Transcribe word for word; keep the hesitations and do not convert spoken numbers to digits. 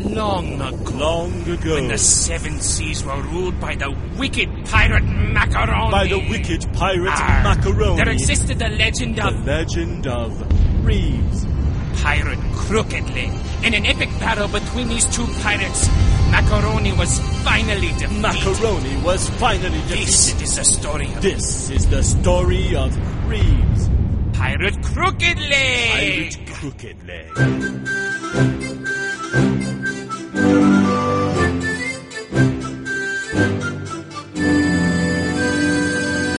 long ago. Long ago. When the seven seas were ruled by the wicked pirate Macaroni. By the wicked pirate Arr, Macaroni. There existed the legend The of... legend of Reeves. Pirate Crooked Leg. In an epic battle between these two pirates, Macaroni was finally defeated. Macaroni was finally defeated. This is the story of... This is the story of Reeves. Pirate Crooked Leg. Pirate Crooked Leg.